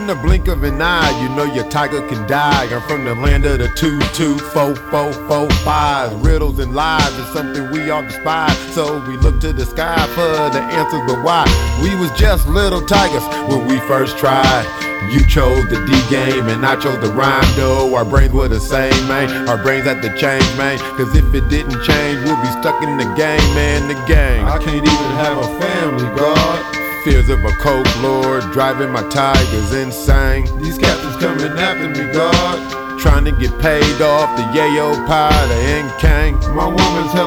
in the blink of an eye, you know your tiger can die. I'm from the land of the 2, 2, 4, 4, 4, 5. Riddles and lies is something we all despise, so we look to the sky for the answers. But why? We was just little tigers when we first tried. You chose the D game and I chose the rhyme, though. Our brains were the same, man. Our brains had to change, man. Cause if it didn't change, we'll be stuck in the game, man, the game. I can't even have a family, God. Fears of a coke lord driving my tigers insane. These captains coming after me, God. Trying to get paid off the yayo pie, the ink king. My woman's hella